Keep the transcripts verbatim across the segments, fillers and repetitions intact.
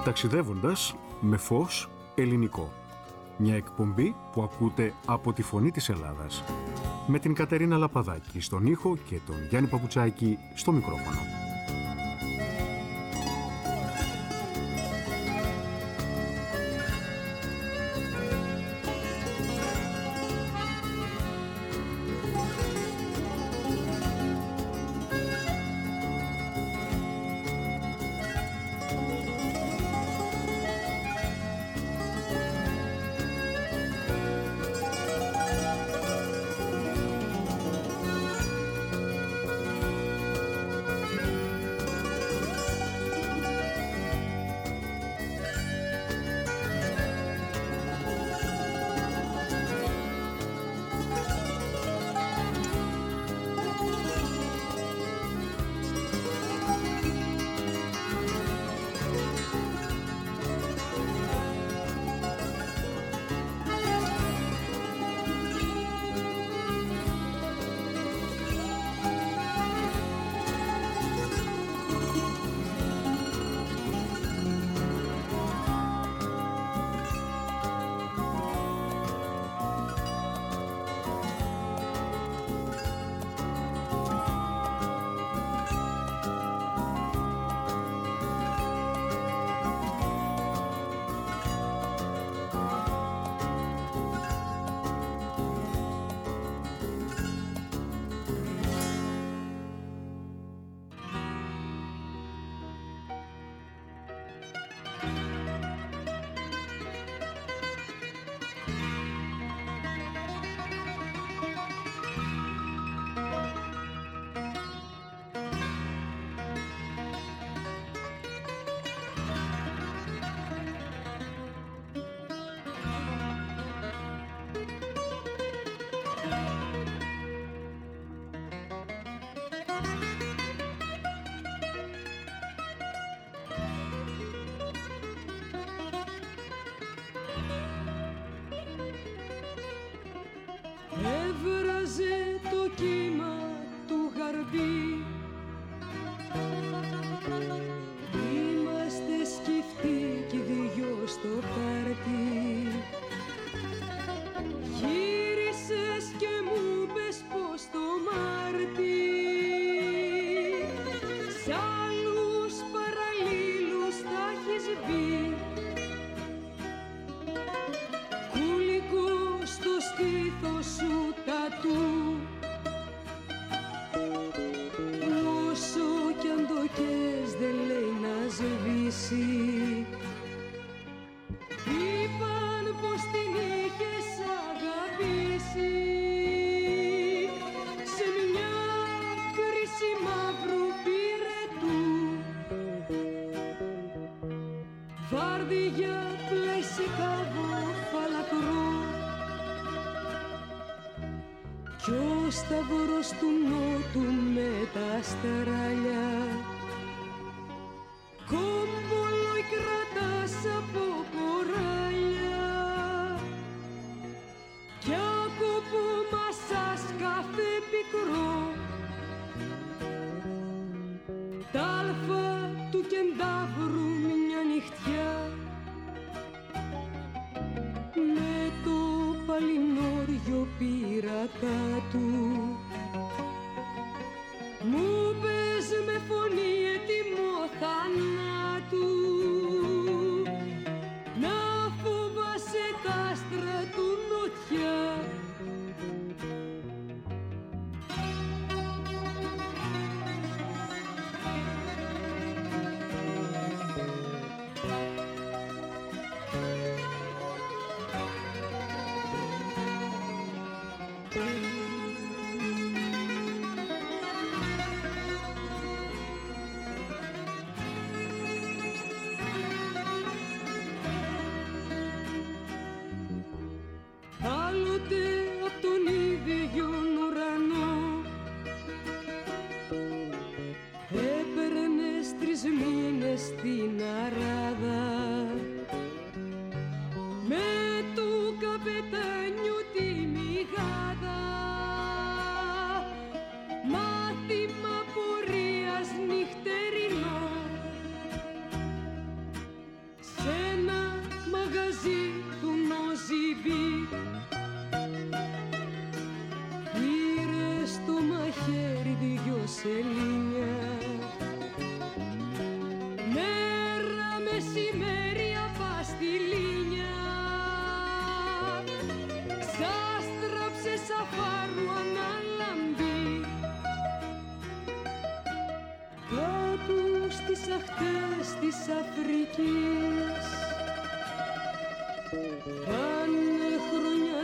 Ταξιδεύοντας με φως ελληνικό. Μια εκπομπή που ακούτε από τη Φωνή της Ελλάδας. Με την Κατερίνα Λαπαδάκη στον ήχο και τον Γιάννη Παπουτσάκη στο μικρόφωνο.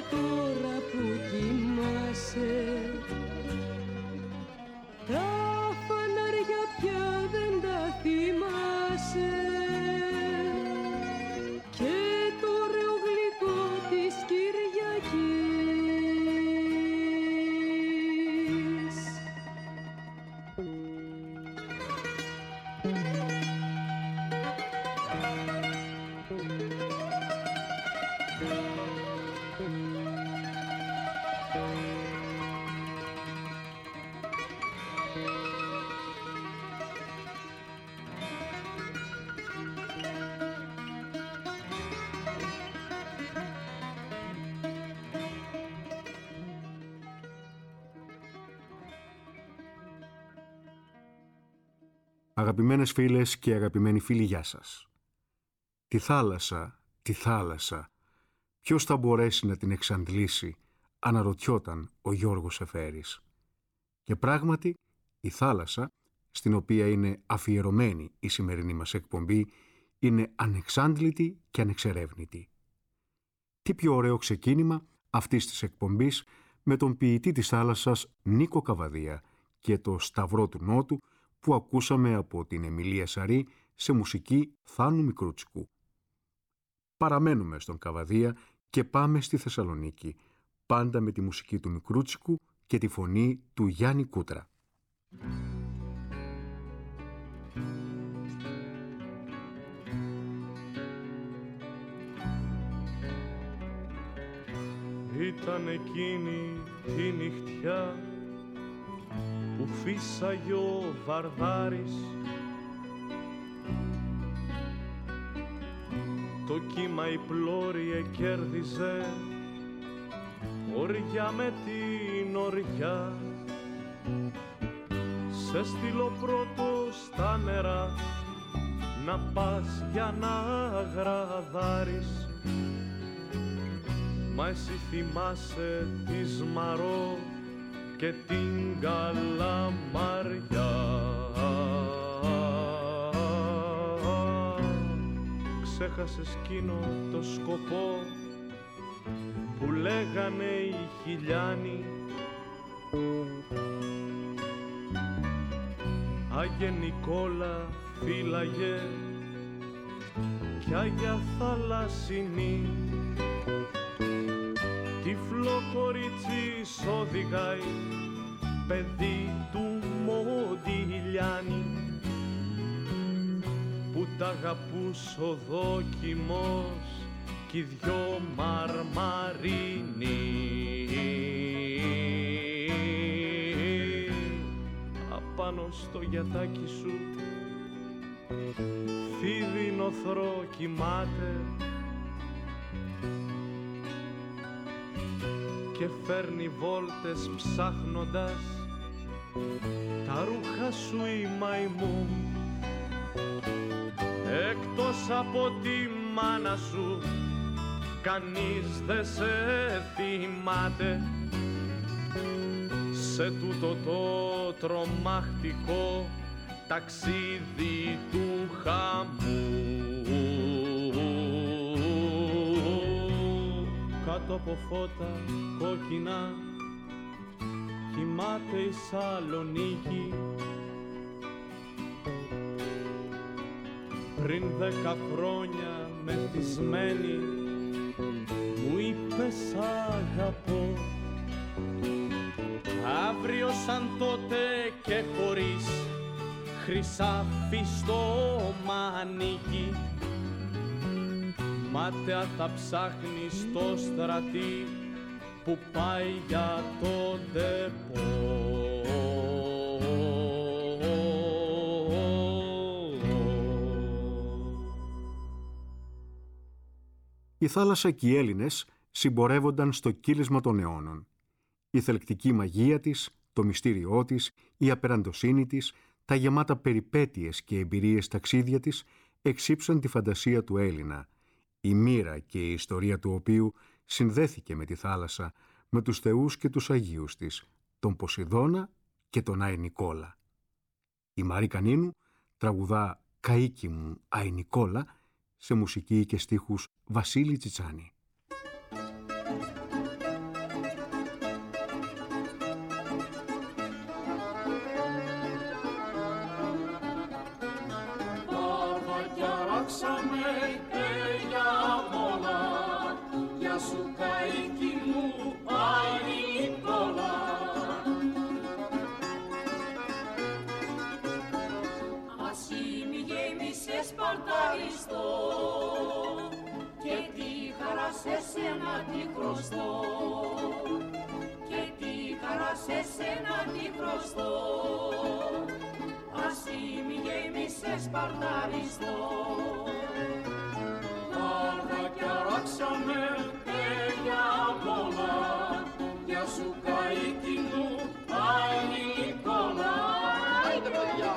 τώρα που κοιμάσαι. Τα φανάρια πια δεν τα θυμάσαι και το ωραίο γλυκό της Κυριακής. Αγαπημένες φίλες και αγαπημένοι φίλοι, γεια σας. Τη θάλασσα, τη θάλασσα, ποιος θα μπορέσει να την εξαντλήσει, αναρωτιόταν ο Γιώργος Εφέρης. Και πράγματι, η θάλασσα, στην οποία είναι αφιερωμένη η σημερινή μας εκπομπή, είναι ανεξάντλητη και ανεξερεύνητη. Τι πιο ωραίο ξεκίνημα αυτής της εκπομπής με τον ποιητή της θάλασσας Νίκο Καβαδία και το Σταυρό του Νότου που ακούσαμε από την Εμιλία Σαρή σε μουσική Θάνου Μικρούτσικου. Παραμένουμε στον Καβαδία και πάμε στη Θεσσαλονίκη, πάντα με τη μουσική του Μικρούτσικου και τη φωνή του Γιάννη Κούτρα. Ήταν εκείνη τη νυχτιά που φύσαγε ο Βαρδάρης, το κύμα η πλώρη εκέρδιζε οριά με την οριά. Σε στείλω πρώτο στα νερά να πας για να γραδάρεις, μα εσύ θυμάσαι τη Σμαρό και την Καλαμαριά. Ξέχασες εκείνο το σκοπό που λέγανε οι χιλιάνοι, Άγιε Νικόλα φύλαγε κι Άγια Θαλασσινή. Τυφλό κορίτσι οδηγάει, παιδί του Μοντιλιάνη, που τ' αγαπούς ο δόκιμος κι οι δυο μαρμαρίνοι. Απάνω στο γιατάκι σου φίδι νοθρό κοιμάται και φέρνει βόλτες ψάχνοντας τα ρούχα σου η μαϊμού. Εκτός από τη μάνα σου κανείς δεν σε θυμάται σε τούτο το τρομακτικό ταξίδι του χαμού. Κάτω από φώτα κόκκινα κοιμάται η Σαλονίκη. Πριν δέκα χρόνια μεθυσμένη μου είπες αγαπώ. Αύριο σαν τότε και χωρίς χρυσάφι στο μανίκι, μάταια θα ψάχνει στο στρατή που πάει για το ντεπό. Η θάλασσα και οι Έλληνες συμπορεύονταν στο κύλισμα των αιώνων. Η θελκτική μαγεία της, το μυστήριό της, η απεραντοσύνη της, τα γεμάτα περιπέτειες και εμπειρίες ταξίδια της εξύψαν τη φαντασία του Έλληνα, η μοίρα και η ιστορία του οποίου συνδέθηκε με τη θάλασσα, με τους θεούς και τους Αγίους της, τον Ποσειδώνα και τον Άη Νικόλα. Η Μαρή Κανίνου τραγουδά «Καΐκι μου, Άη Νικόλα» σε μουσική και στίχους Βασίλη Τσιτσάνη. με για όλα, για σου καίκι μου άλλη κόλλα. Ασύ μη γέμισες παρταριστό και τη χαρά σε σένα τη χρωστώ, και τη χαρά σε σένα τη χρωστώ. Ασύ μη γέμισες παρταριστό. Πάρτα κι αράξαμε τέλεια μόλα, για σου καίκι μου άλλη κόλλα. Άιντε παιδιά!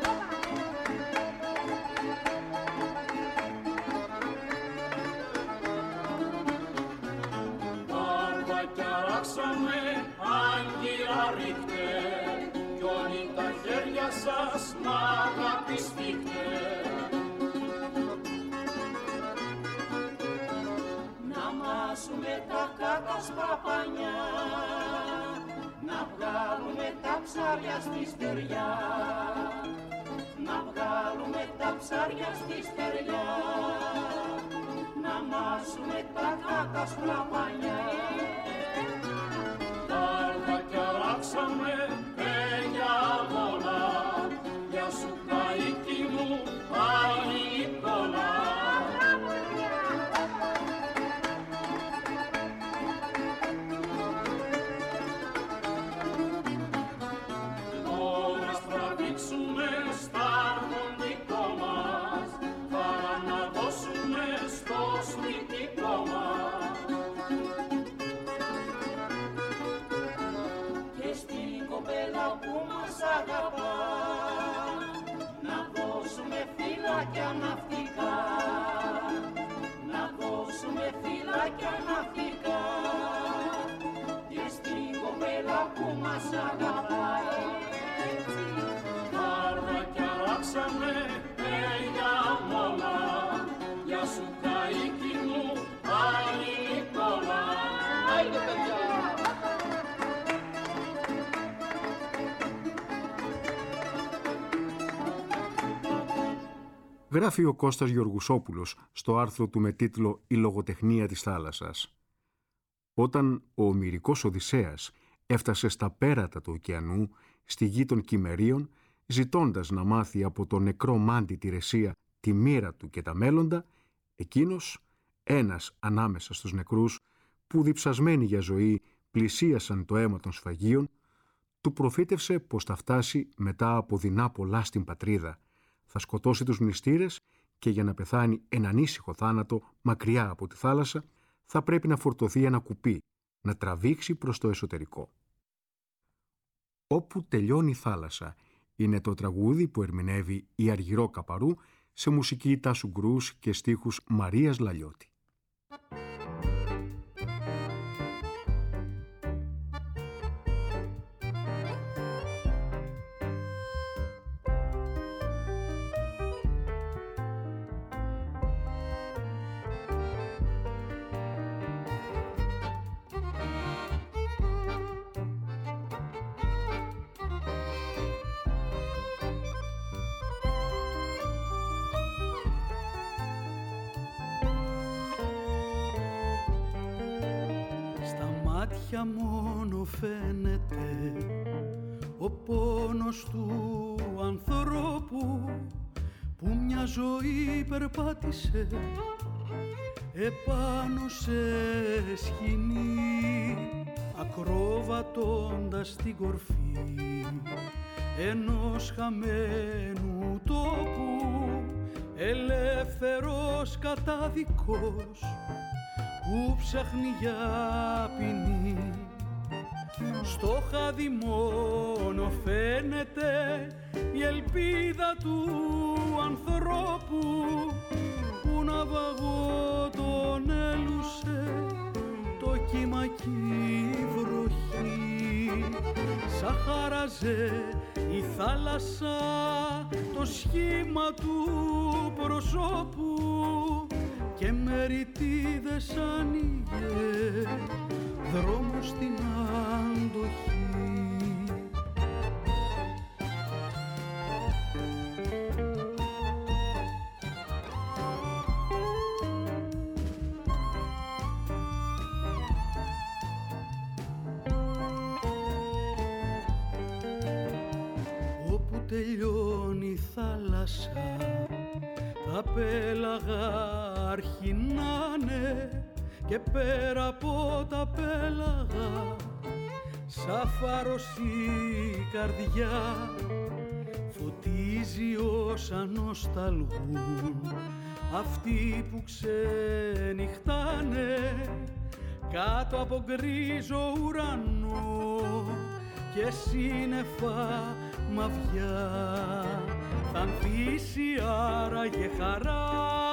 Πάρτα κι αράξαμε άγκυρα ρίχτε, κι όλοι τα χέρια σας μ' αγαπηστείτε. Να μάσουμε τα κάτασπρα πανιά, να βγάλουμε τα ψάρια στη στεριά, να βγάλουμε τα ψάρια στη στεριά, να μάσουμε τα κάτασπρα πανιά. Πάρτα κι αράξαμε τέλεια μόλα, για σου καίκι μου άλλη κόλλα. Τώρα στραβήξουμε στα αρμοντικό μας, παρά να δώσουμε στο σπιτικό μας. Και στην κοπέλα που μας αγαπά, να δώσουμε φυλάκια ναυτικά, να δώσουμε φυλάκια ναυτικά. Και στην κοπέλα που μας αγαπάει, πάρτα κι αράξαμε τέλεια μόλα, για σου καίκι μου άλλη κόλλα. Άιντε παιδιά! Γράφει ο Κώστας Γεωργουσόπουλος στο άρθρο του με τίτλο «Η λογοτεχνία της θάλασσας». Όταν ο ομηρικός Οδυσσέας έφτασε στα πέρατα του ωκεανού, στη γη των Κυμμερίων, ζητώντας να μάθει από τον νεκρό Μάντη τη Ρεσία τη μοίρα του και τα μέλλοντα, εκείνος, ένας ανάμεσα στους νεκρούς, που διψασμένοι για ζωή πλησίασαν το αίμα των σφαγίων, του προφήτευσε πως θα φτάσει μετά από δεινά πολλά στην πατρίδα, θα σκοτώσει τους μνηστήρες και για να πεθάνει έναν ήσυχο θάνατο μακριά από τη θάλασσα, θα πρέπει να φορτωθεί ένα κουπί, να τραβήξει προς το εσωτερικό. «Όπου τελειώνει η θάλασσα» είναι το τραγούδι που ερμηνεύει η Αργυρό Καπαρού σε μουσική Τάσου Γκρούς και στίχους Μαρίας Λαλιώτη. Μάτια μόνο φαίνεται ο πόνος του ανθρώπου που μια ζωή περπάτησε επάνω σε σκηνή, ακρόβατοντας την κορφή ενός χαμένου τόπου, ελεύθερος κατάδικος που ψάχνει για ποινή. Στο χάδι μόνο φαίνεται η ελπίδα του ανθρώπου που ναυαγό τον έλουσε το κύμα κι η βροχή. Σαν χάραζε η θάλασσα το σχήμα του προσώπου και με ρητίδες άνοιγε δρόμο στην αντοχή. τελειώνει η θάλασσα, τα πέλαγα αρχινάνε και πέρα από τα πέλαγα σαν φάρος η καρδιά φωτίζει όσα νοσταλγούν αυτοί που ξενυχτάνε κάτω από γκρίζο ουρανό και σύννεφα μαυριά. Θα ανθίσει άραγε χαρά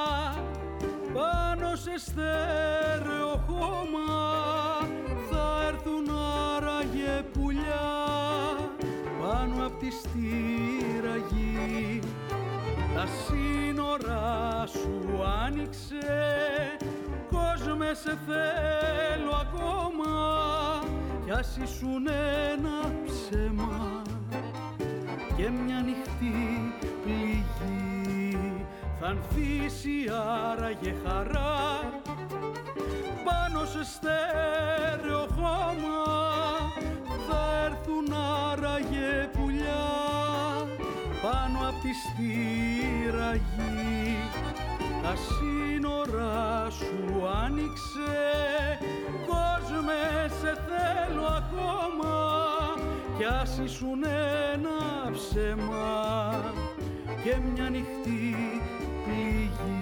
πάνω σε στέρεο χώμα, θα έρθουν άραγε πουλιά πάνω απ' τη στήραγη. Τα σύνορα σου άνοιξε, κόσμε σε θέλω ακόμα κι ας ήσουν ένα ψέμα και μια νυχτή πληγή. Θα ανθίσει άραγε χαρά πάνω σε στέρεο χώμα, θα έρθουν άραγε πουλιά πάνω απ' τη στήραγη. Τα σύνορα σου άνοιξε, κόσμε σε θέλω ακόμα κι ας ήσουν ένα ψέμα και μια νυχτή πληγή.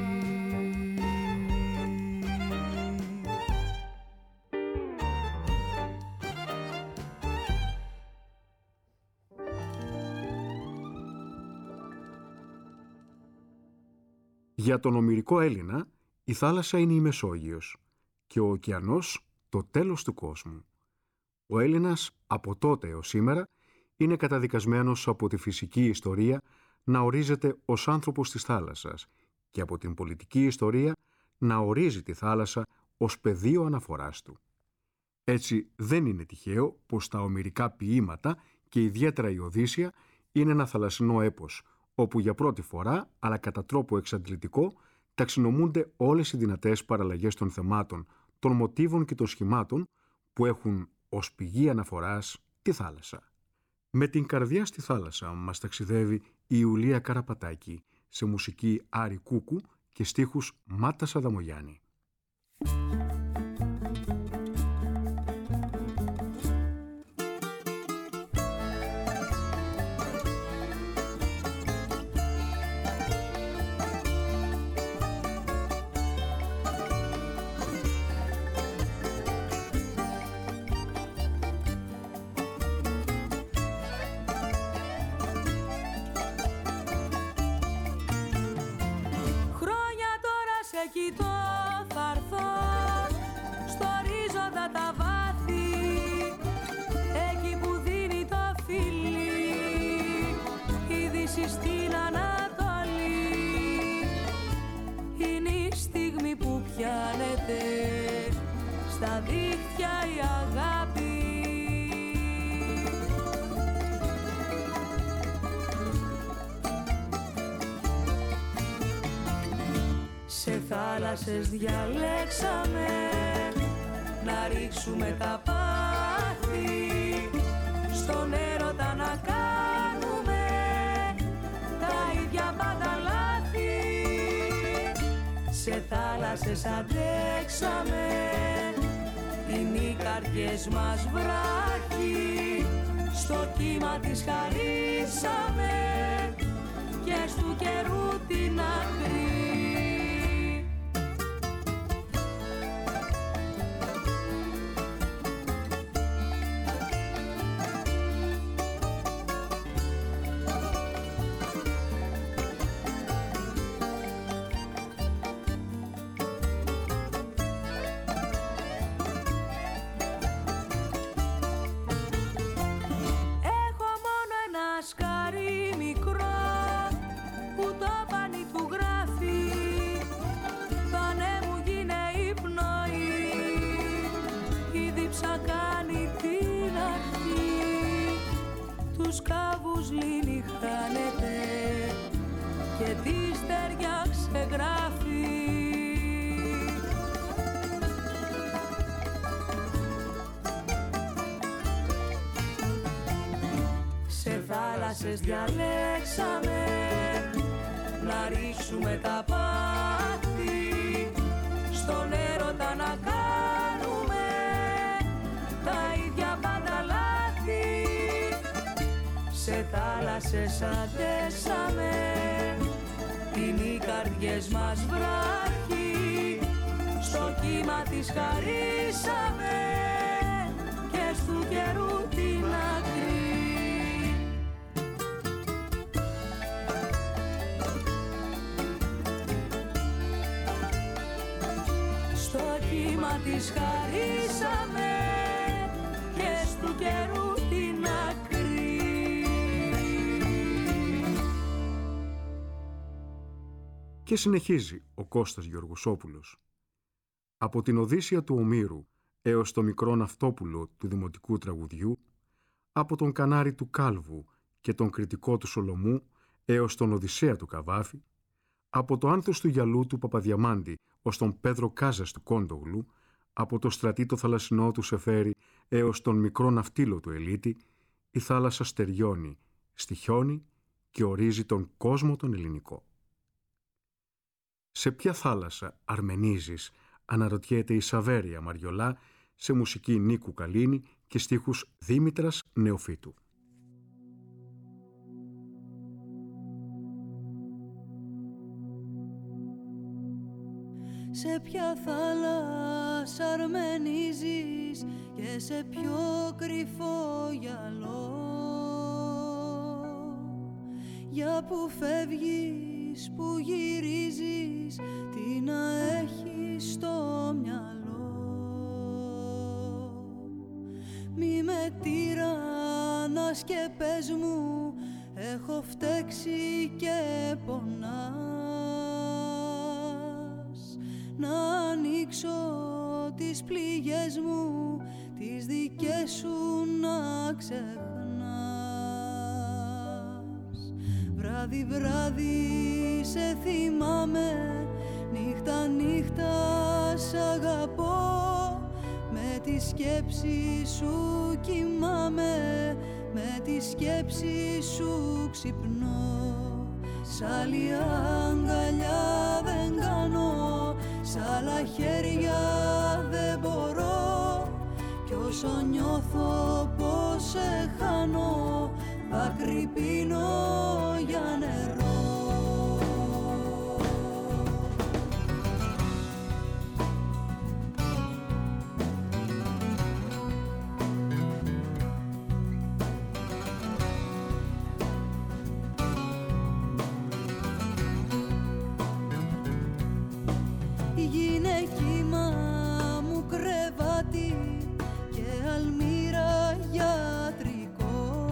Για τον ομηρικό Έλληνα, η θάλασσα είναι η Μεσόγειος και ο ωκεανός το τέλος του κόσμου. Ο Έλληνας από τότε έως σήμερα είναι καταδικασμένος από τη φυσική ιστορία να ορίζεται ως άνθρωπος της θάλασσας και από την πολιτική ιστορία να ορίζει τη θάλασσα ως πεδίο αναφοράς του. Έτσι δεν είναι τυχαίο πως τα ομηρικά ποίηματα και ιδιαίτερα η Οδύσσεια είναι ένα θαλασσινό έπος, όπου για πρώτη φορά, αλλά κατά τρόπο εξαντλητικό, ταξινομούνται όλες οι δυνατές παραλλαγές των θεμάτων, των μοτίβων και των σχημάτων που έχουν ως πηγή αναφοράς τη θάλασσα. Με την καρδιά στη θάλασσα μας ταξιδεύει η Ιουλία Καραπατάκη σε μουσική Άρη Κούκου και στίχους Μάτα Αδαμογιάννη. Κοιτώ, θα έρθω στο ορίζοντα τα βάθη, εκεί που δίνει το φιλί η δύση στην Ανατολή. Είναι η στιγμή που πιάνεται στα δίχτυα η αγάπη. Σε θάλασσες διαλέξαμε να ρίξουμε τα πάθη, στον έρωτα να κάνουμε τα ίδια πάντα λάθη. Σε θάλασσες αντέξαμε, είναι οι καρδιές μας βράχοι, στο κύμα τις χαρίσαμε και στου καιρού την άκρη. θάλασσες διαλέξαμε να ρίξουμε τα πάθη, στον έρωτα να κάνουμε τα ίδια πάντα λάθη. Σε θάλασσες αντέσαμε, είναι οι καρδιές μας βράχοι, στο κύμα της χαρίσαμε και στου καιρού την άκρη. Στο κύμα της χαρίσαμε και στου καιρού την άκρη. Και συνεχίζει ο Κώστας Γεωργοσόπουλος. Από την Οδύσσεια του Ομήρου έως το μικρό ναυτόπουλο του δημοτικού τραγουδιού, από τον Κανάρι του Κάλβου και τον Κριτικό του Σολομού έως τον Οδυσσέα του Καβάφη, από το Άνθος του Γιαλού του Παπαδιαμάντη ως τον Πέδρο Κάζας του Κόντογλου, από το στρατή το θαλασσινό του Σεφέρι έως τον μικρό ναυτίλο του Ελίτη, η θάλασσα στεριώνει, στοιχιώνει και ορίζει τον κόσμο τον ελληνικό. Σε ποια θάλασσα αρμενίζεις, αναρωτιέται η Σαβέρια Μαριολά, σε μουσική Νίκου Καλίνη και στίχους Δήμητρας Νεοφύτου. Σε ποια θάλασσα αρμενίζεις και σε ποιο κρυφό γυαλό, για που φεύγεις, που γυρίζεις, τι να έχεις στο μυαλό. Μη με τυραννάς και πες μου, έχω φταίξει και πονάς, να ανοίξω τις πληγές μου, τις δικές σου να ξεχνάς. Βράδυ βράδυ σε θυμάμαι, νύχτα νύχτα σ' αγαπώ, με τη σκέψη σου κοιμάμαι, με τη σκέψη σου ξυπνώ. Σ' άλλη αγκαλιά δεν κάνω, σ' άλλα χέρια δεν μπορώ, κι όσο νιώθω πως σε χάνω, δάκρυ πίνω για νερό. Γίνε κύμα μου κρεβάτι και αλμύρα γιατρικό,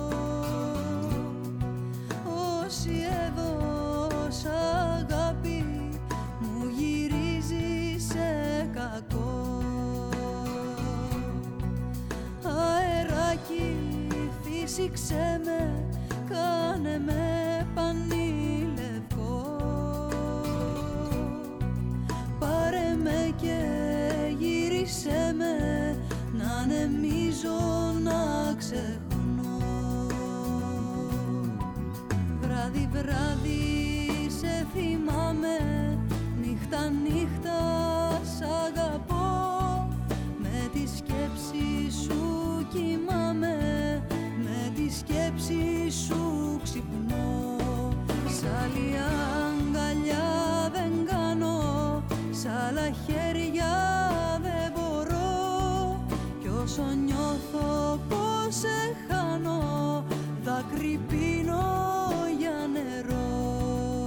όσοι έδωσα αγάπη μου γυρίζει σε κακό. Αεράκι φύσηξε με, κάνε με πανί λευκό, πάρε με και γύρισε με, να ανεμίζω να ξεχνώ. Βράδυ βράδυ σε θυμάμαι, νύχτα νύχτα σ' αγαπώ, με τη σκέψη σου κοιμάμαι, με τη σκέψη σου ξυπνώ. Σ' άλλη αγκαλιά δεν κάνω, σ' άλλα χέρια δεν μπορώ, κι όσο νιώθω πως σε χάνω, δάκρυ πίνω για νερό.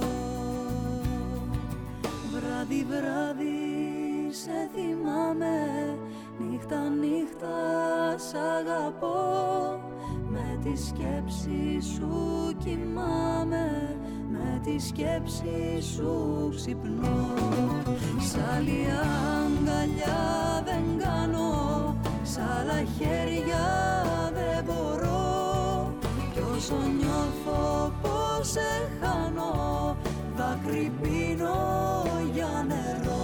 Βράδυ βράδυ σε θυμάμαι, νύχτα νύχτα σ' αγαπώ, με τη σκέψη σου κοιμάμαι, με τη σκέψη σου ξυπνώ. Σ' άλλη αγκαλιά δεν κάνω, σ' άλλα χέρια δεν μπορώ, κι όσο νιώθω πως σε χάνω, δάκρυ πίνω για νερό.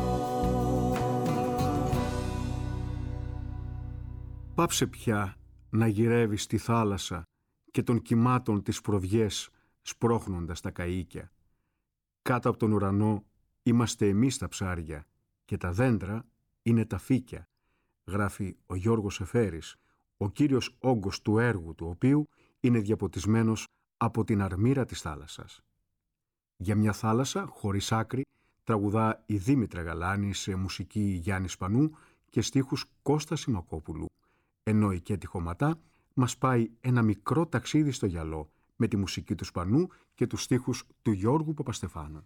Πάψε πια να γυρεύει στη θάλασσα και των κυμάτων τις προβιές σπρώχνοντας τα καΐκια. Κάτω από τον ουρανό είμαστε εμείς τα ψάρια και τα δέντρα είναι τα φύκια, γράφει ο Γιώργος Εφέρης, ο κύριος όγκος του έργου του οποίου είναι διαποτισμένος από την αρμύρα της θάλασσας. Για μια θάλασσα χωρίς άκρη τραγουδά η Δήμητρα Γαλάνη σε μουσική Γιάννη Σπανού και στίχους Κώστα Σιμακόπουλου, ενώ η Κέτη Χωματά μας πάει ένα μικρό ταξίδι στο γυαλό με τη μουσική του Σπανού και τους στίχους του Γιώργου Παπαστεφάνου.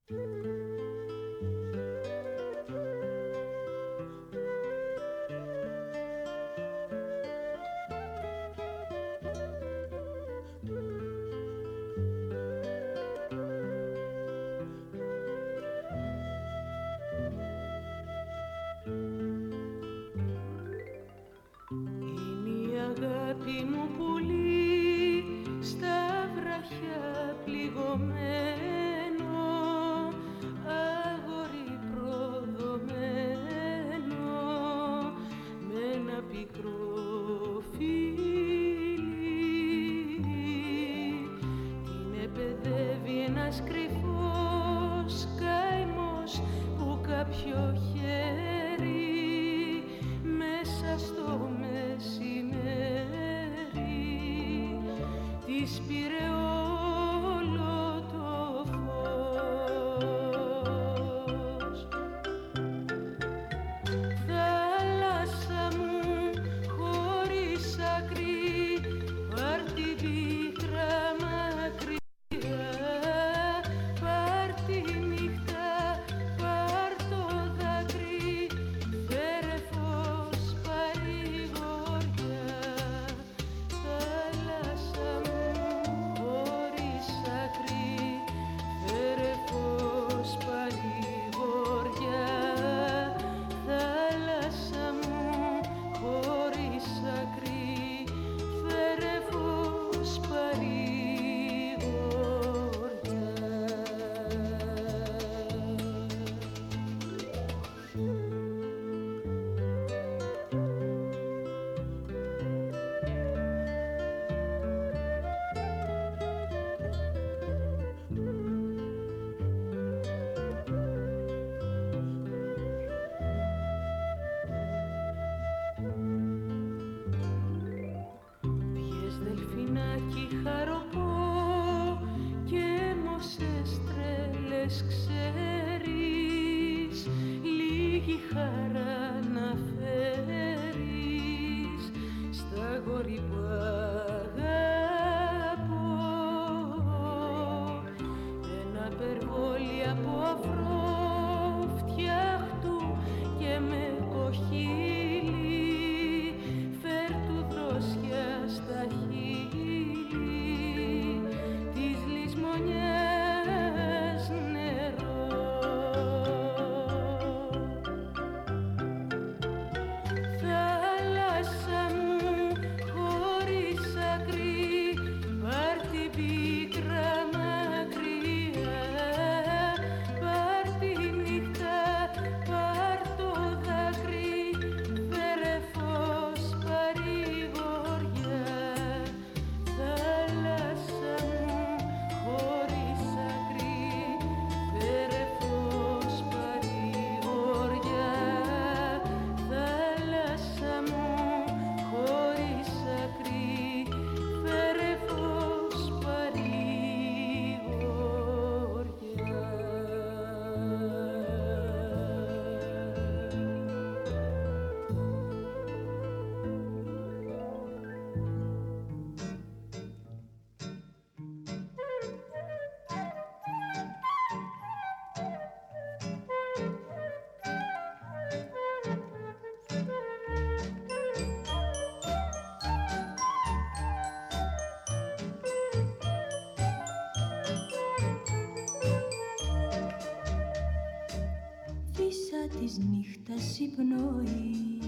Της νύχτας η πνοή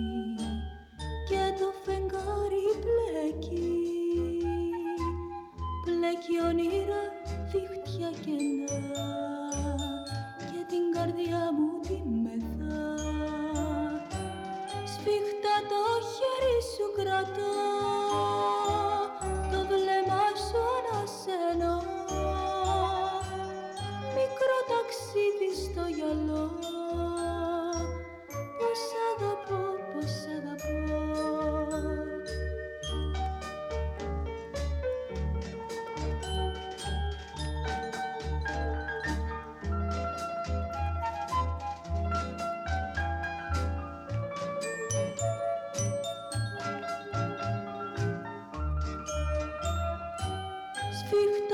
και το φεγγάρι πλέκει, πλέκει όνειρα, δίχτυα κενά και την καρδιά μου τη μεθά. Σφιχτά το χέρι σου κρατά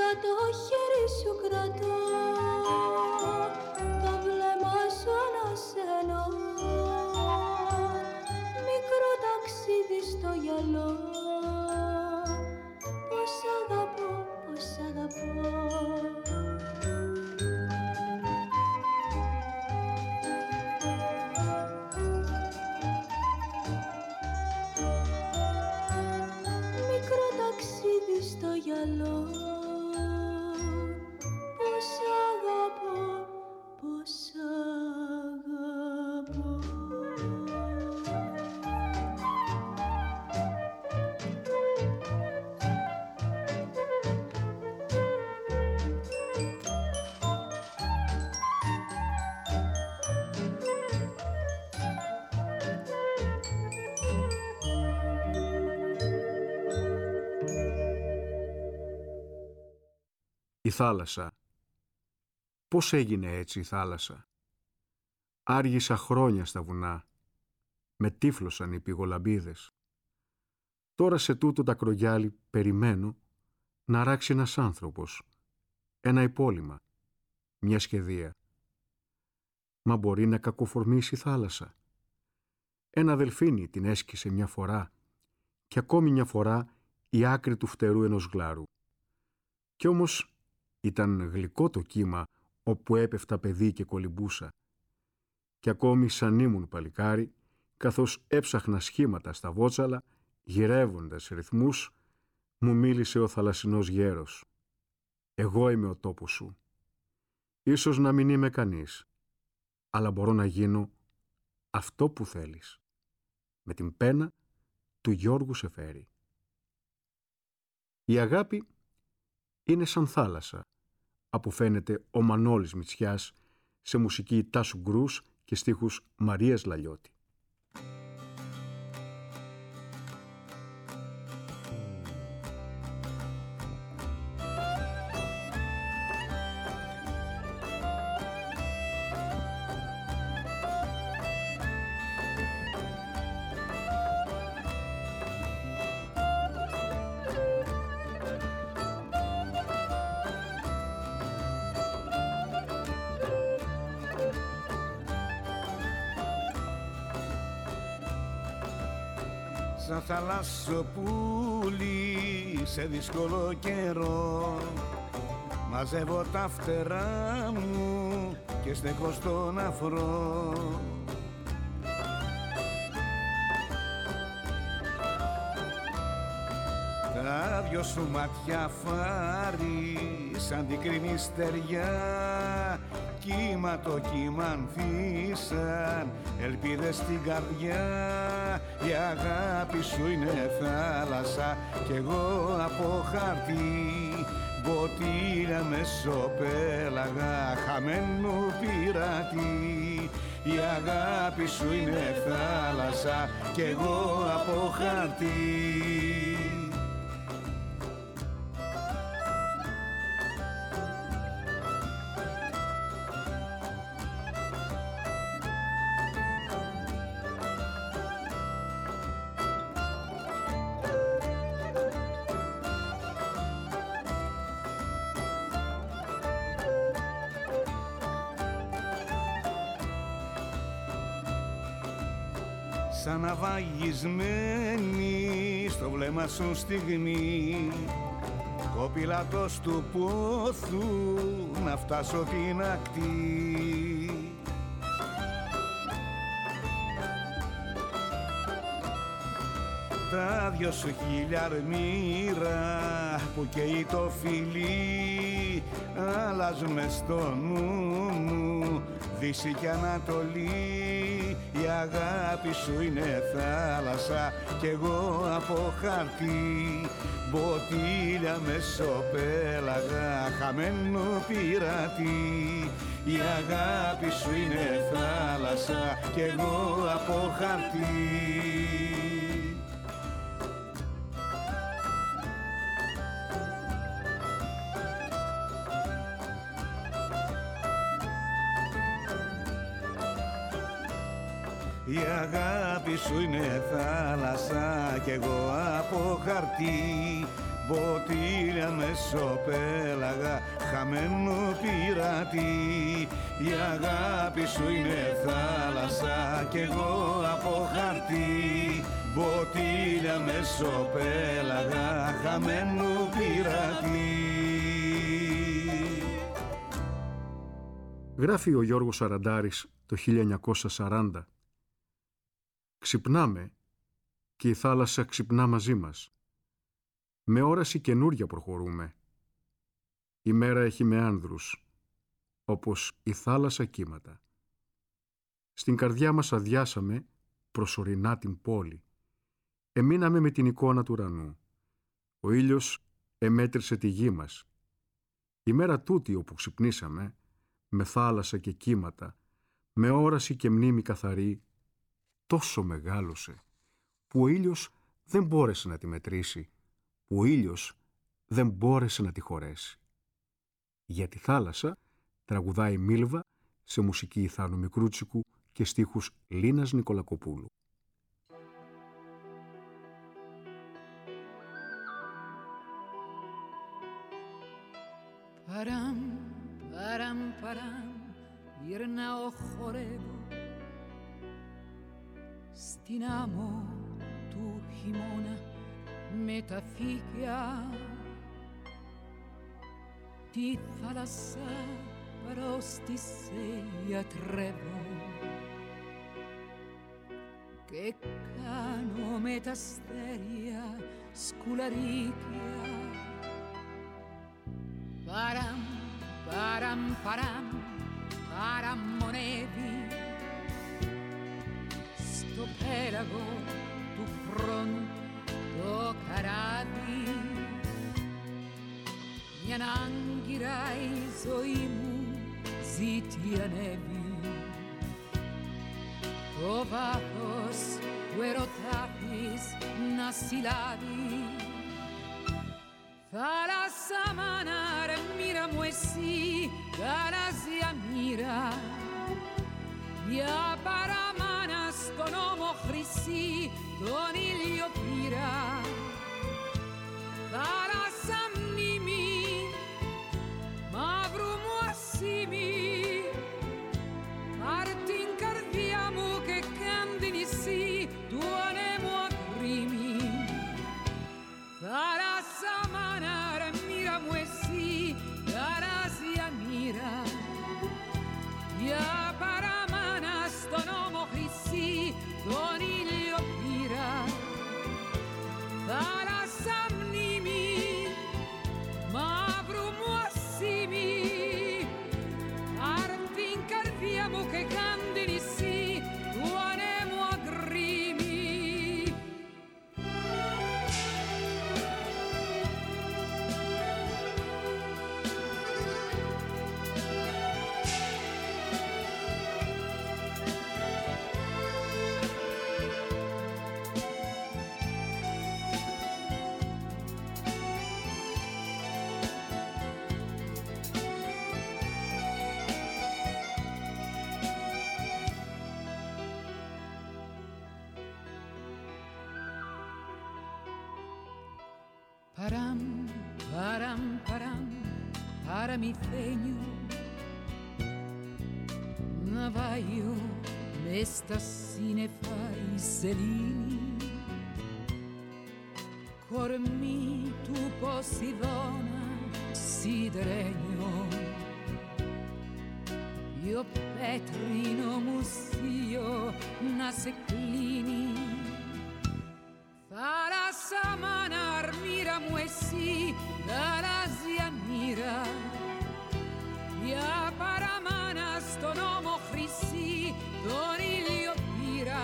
το χέρι σου κρατώ, το βλέμμα σου ανασένω, μικρό ταξίδι στο γυαλό. Πώς αγαπώ, πώς αγαπώ. Μικρό ταξίδι στο γυαλό. Πώς αγαπώ, πώς αγαπώ. Η θάλασσα. Πώς έγινε έτσι η θάλασσα? Άργησα χρόνια στα βουνά. Με τύφλωσαν οι πηγολαμπίδες. Τώρα σε τούτο τα κρογιάλι περιμένω να ράξει ένας άνθρωπος. Ένα υπόλοιμα. Μια σχεδία. Μα μπορεί να κακοφορμήσει η θάλασσα. Ένα δελφίνι την έσκησε μια φορά και ακόμη μια φορά η άκρη του φτερού ενός γλάρου. Κι όμως ήταν γλυκό το κύμα όπου έπεφτα παιδί και κολυμπούσα. Κι ακόμη σαν ήμουν παλικάρι, καθώς έψαχνα σχήματα στα βότσαλα, γυρεύοντας ρυθμούς, μου μίλησε ο θαλασσινός γέρος. Εγώ είμαι ο τόπος σου. Ίσως να μην είμαι κανείς, αλλά μπορώ να γίνω αυτό που θέλεις. Με την πένα του Γιώργου Σεφέρη. Η αγάπη είναι σαν θάλασσα, αποφαίνεται ο Μανώλης Μητσιάς σε μουσική Τάσου Γκρούς και στίχους Μαρίας Λαλιώτη. Σαν θαλάσσοπούλη σε δύσκολο καιρό, μαζεύω τα φτερά μου και στέκω στον αφρό. Τα δυο σου μάτια φάρι σαν την κρίνη στεριά, κύμα το κύμα ανθίσαν ελπίδες στην καρδιά. Η αγάπη σου είναι θάλασσα κι εγώ από χαρτί, μποτήλια μεσοπέλαγα χαμένου πειρατή. Η αγάπη σου είναι θάλασσα κι εγώ από χαρτί. Σαν ναυαγισμένη στο βλέμμα σου στιγμή, κοπηλάτος του πόθου να φτάσω την ακτή. Τα δυο σου χίλια αρμύρα που καίει το φιλί, αλλάζουν μες στο νου μου δύση κι ανατολή. Η αγάπη σου είναι θάλασσα κι εγώ από χαρτί, μποτήλια μεσοπέλαγα χαμένου πειρατή. Η αγάπη σου είναι θάλασσα κι εγώ από χαρτί. Η αγάπη σου είναι θάλασσα κι εγώ από χαρτί, μποτήλια μεσοπέλαγα χαμένο πειρατή. Η αγάπη σου είναι θάλασσα κι εγώ από χαρτί. Μποτήλια μεσοπέλαγα χαμένο πειρατή. Γράφει ο Γιώργος Σαραντάρης το χίλια εννιακόσια σαράντα. Ξυπνάμε και η θάλασσα ξυπνά μαζί μας. Με όραση καινούρια προχωρούμε. Η μέρα έχει με άνδρους, όπως η θάλασσα κύματα. Στην καρδιά μας αδειάσαμε προσωρινά την πόλη. Εμείναμε με την εικόνα του ουρανού. Ο ήλιος εμέτρησε τη γη μας. Η μέρα τούτη όπου ξυπνήσαμε, με θάλασσα και κύματα, με όραση και μνήμη καθαρή, τόσο μεγάλωσε, που ο ήλιος δεν μπόρεσε να τη μετρήσει, που ο ήλιος δεν μπόρεσε να τη χωρέσει. Για τη θάλασσα τραγουδάει Μίλβα σε μουσική Ιθάνου Μικρούτσικου και στίχους Λίνας Νικολακοπούλου. Παραμ, παραμ, παραμ, γυρνάω χορεύω στην άμμο του χειμώνα με τα φύκια. Τη θάλασσα προς τη σε ιατρεύω και κάνω με τα αστέρια σκουλαρίκια. Παραμ, παραμ, παραμ, παραμονεύει στο πέλαγο του χρόνου το καράβι. Μια άγκυρα η ζωή μου ζήτη ανέβει, το βάθος του ερωτά της να συλλάβει. Θάλασσα μάνα ρε μοίρα μου εσύ, γαλάζια μοίρα, μια παραμάνα στον ώμο χρυσή τον ήλιο πήρα. Θάλασσα μνήμη, μαύρου μου ασήμι, πάρ' την καρδιά μου και κάν την νησί του ανέμου ακρίμη. Θάλασσα μάνα ρε μοίρα μου εσύ, γαλάζια μοίρα, μια παραμάνα στον ώμο χρυσή τον ήλιο πήρα. Θάλασσα μνήμη, μαύρου μου ασήμι, πάρ' την καρδιά μου και κάν την νησί του ανέμου ακρίμη. Παραμ, παραμ, παραμ, παραμυθένιο ναυάγιο μες στα σύννεφα η σελήνη, κορμί του Ποσειδώνα σιδερένιο, io πέτρινο μουσείο να σε κλείνει. Θάλασσα μάνα μοίρα μου εσύ, γαλάζια μοίρα, μια παραμάνα στον ώμο χρυσή τον ήλιο πήρα.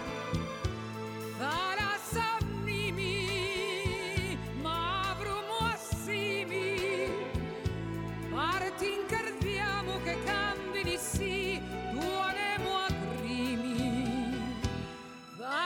Θάλασσα μνήμη, μαύρου μου ασήμι, πάρ' την καρδιά μου και κάν την νησί του ανέμου ακρίμη.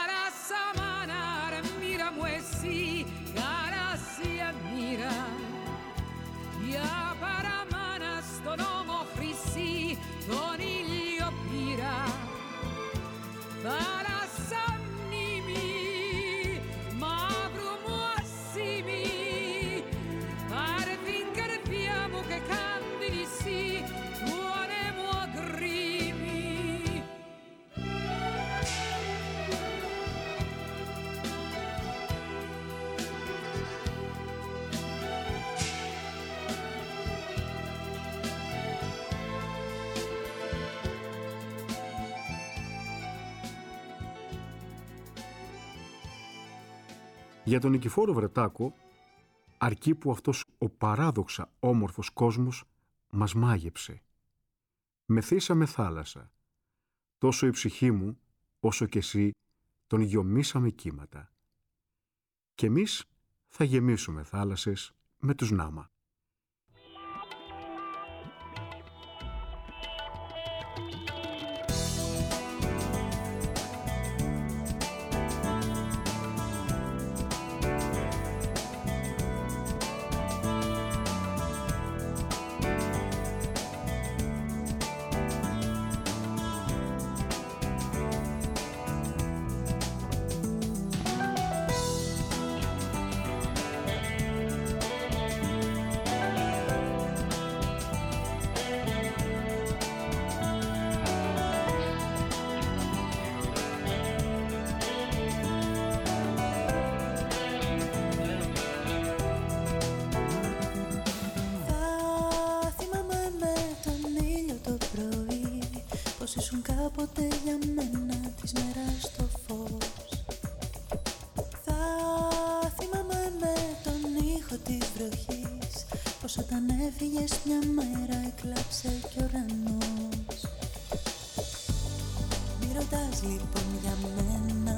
Για τον Νικηφόρο Βρετάκο, αρκεί που αυτός ο παράδοξα όμορφος κόσμος μας μάγεψε. Μεθύσαμε θάλασσα. Τόσο η ψυχή μου, όσο και εσύ, τον γιομίσαμε κύματα. Κι εμείς θα γεμίσουμε θάλασσες με τους Νάμα. Κάποτε για μένα της μέρας το φως. Θα θυμάμαι με τον ήχο της βροχής, πως όταν έφυγες μια μέρα έκλαψε κι ο ουρανός. Μη ρωτάς λοιπόν για μένα,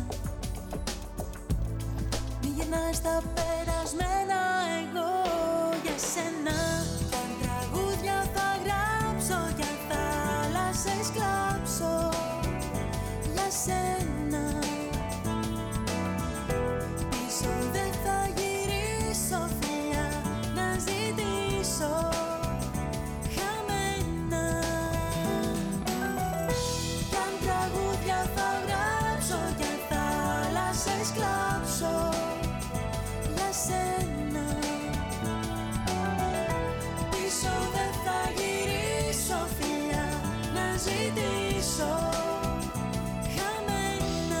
μη γυρνάς τα περασμένα, εγώ για σένα. Τα τραγούδια θα γράψω για θάλασσες κλάψω για σένα. Πίσω δεν θα γυρίσω φιλιά να ζητήσω χαμένα. Κι αν τραγούδια θα γράψω για θάλασσες κλάψω για σένα. Πίσω δεν θα γυρίσω φιλιά να ζητήσω χαμένα.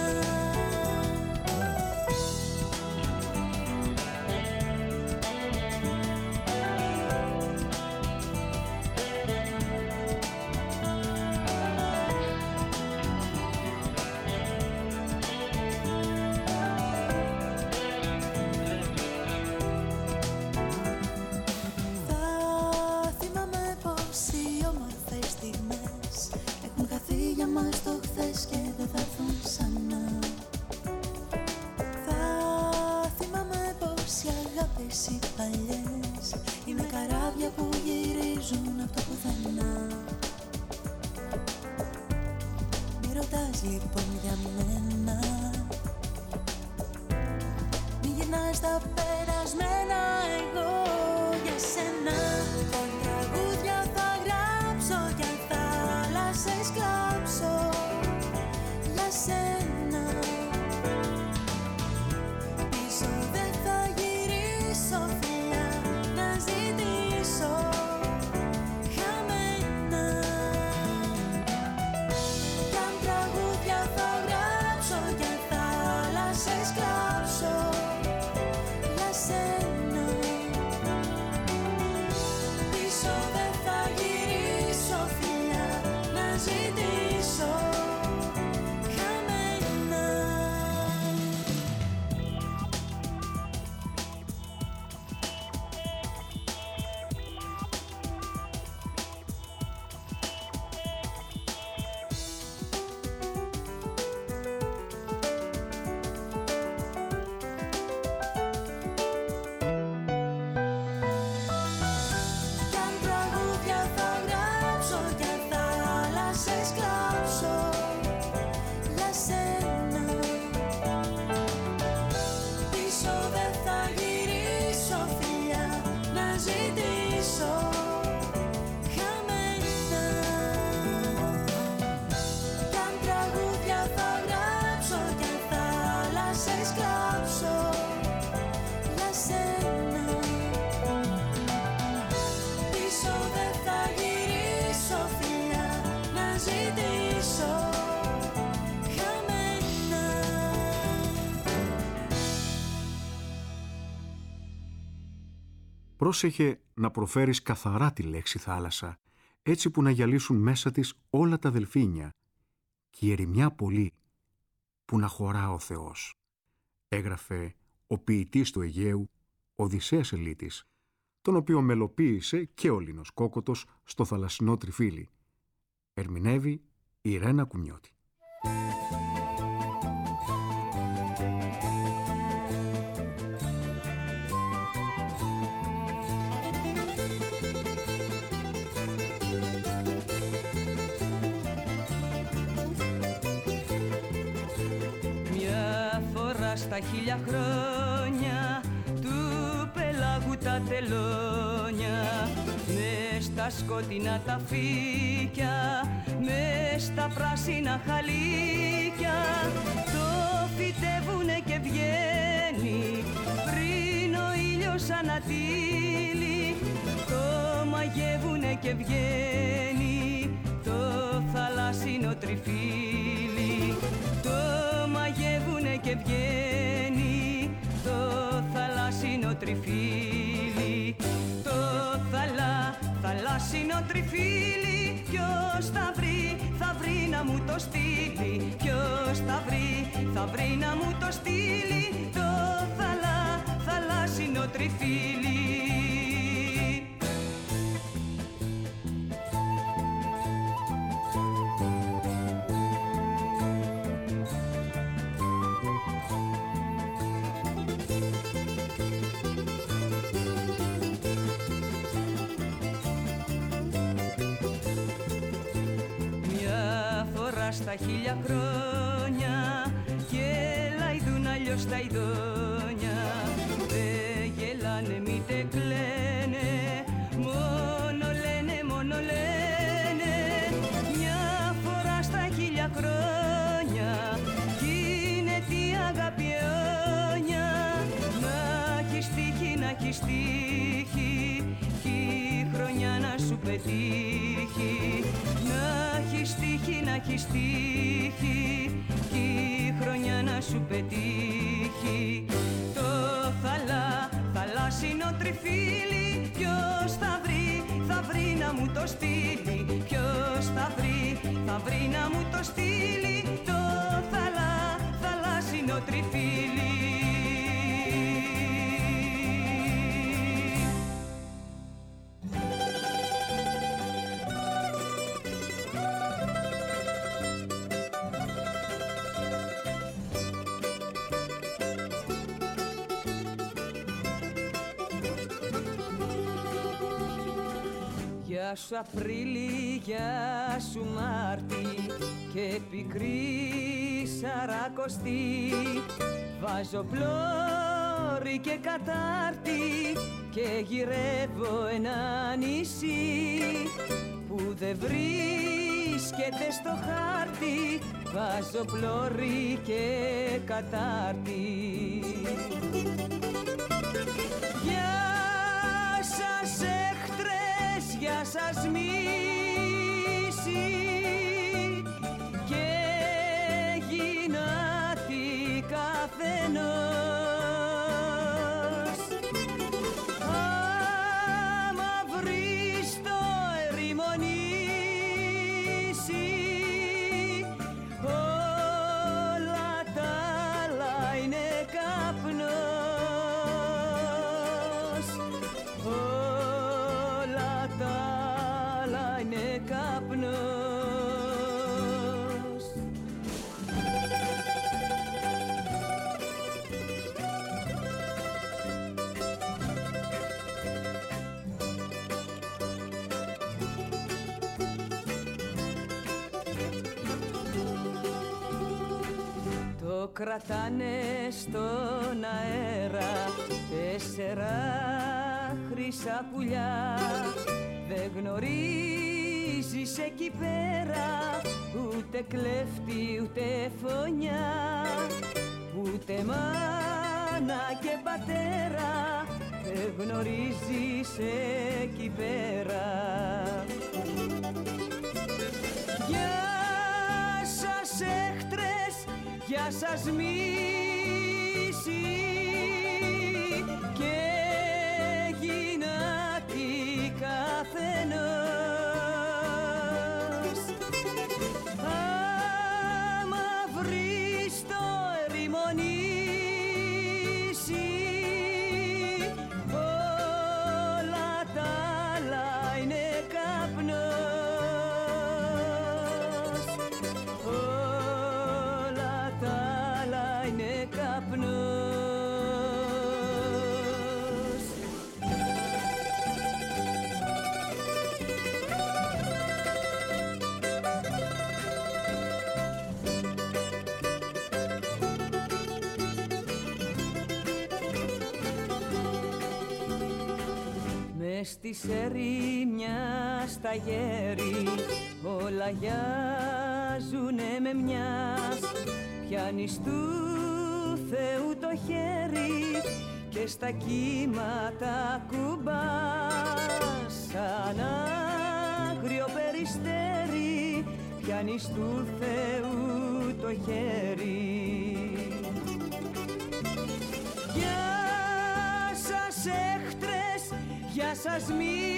Θα θυμάμαι πως οι όμορφες στιγμές έχουν χαθεί για μας το χθες και δεν θα έρθουν ξανά. Θα θυμάμαι πως οι αγάπες οι παλιές είναι καράβια που γυρίζουν από το πουθενά. Μη ρωτάς λοιπόν για μένα, μη γυρνάς τα περασμένα, εγώ για σένα. Τα τραγούδια θα γράψω για θάλασσες κλάψω για σένα. Πίσω δεν θα γυρίσω φιλιά να ζητήσω χαμένα. Κι αν τραγούδια θα γράψω για θάλασσες κλάψω για σένα. Πίσω δεν θα γυρίσω φιλιά να ζητήσω χαμένα. Κι αν τραγούδια θα γράψω για θάλασσες κλάψω για σένα. Πίσω δεν θα γυρίσω φιλιά να ζητήσω χαμένα. Κι αν τραγούδια θα γράψω για θάλασσες κλάψω για σένα. Πίσω δεν θα γυρίσω φιλιά να ζητήσω χαμένα. Πρόσεχε να προφέρεις καθαρά τη λέξη θάλασσα, έτσι που να γυαλίσουν μέσα της όλα τα δελφίνια και η ερημιά πολύ που να χωρά ο Θεός. Έγραφε ο ποιητής του Αιγαίου, Οδυσσέας Ελίτης, τον οποίο μελοποίησε και ο Λίνος Κόκοτος στο θαλασσινό τριφύλι. Ερμηνεύει η Ρένα Κουμιώτη. Μια φορά στα χίλια χρόνια του πελάγου τα τελώνια, μες στα σκοτεινά τα φύκια, μες στα πράσινα χαλίκια, το φυτεύουνε και βγαίνει πριν ο ήλιος ανατείλει, το μαγεύουνε και βγαίνει το θαλάσσινο τριφύλι, το μαγεύουνε και βγαίνει το θαλάσσινο τριφύλι, το θαλά, θαλάσσινο τριφύλι, ποιος θα βρει, θα βρει να μου το στείλει, ποιος θα βρει, θα βρει να μου το στείλει, το θαλά, θαλάσσινο τριφύλι. Στα χίλια χρόνια γελάιδουν αλλιώς τα ειδόνια, δε γελάνε μήτε κλαίνε, μόνο λένε, μόνο λένε. Μια φορά στα χίλια χρόνια γίνεται η αγάπη αιώνια, να έχεις τύχει, να έχεις τύχει κι η χρονιά να σου πετύχει, να έχεις τύχει, να έχεις τύχει κι η χρονιά να σου πετύχει. Το θαλά, θαλάσσινο τριφύλι, ποιος θα βρει, θα βρει να μου το στείλει, ποιος θα βρει, θα βρει να μου το στείλει, το θαλά, θαλάσσινο τριφύλι. Γεια σου Απρίλη, γεια σου Μάρτη και πικρή Σαρακοστή, βάζω πλώρη και κατάρτι και γυρεύω ένα νησί που δεν βρίσκεται στο χάρτη, βάζω πλώρη και κατάρτι. Γεια σας μίση και γυνάτη καθενός, άμα βρεις το ερημονήσει, όλα τα άλλα είναι καπνός. Το κρατάνε στον αέρα τέσσερα χρυσά πουλιά, δεν γνωρίζεις εκεί πέρα ούτε κλέφτη ούτε φωνιά, ούτε μάνα και πατέρα δεν γνωρίζεις εκεί πέρα. Γεια σας έχτρες, γεια σας μίση και γυνάτη καθενός, άμα βρεις το ερημονήσει, μες στη ερήμια στα γέρι όλα γιάζουνε με μιας. Πιάνεις του Θεού το χέρι και στα κύματα κουμπάς. Σαν άγριο περιστέρι πιάνεις του Θεού το χέρι. Γεια σας έχτρες, γεια σας μη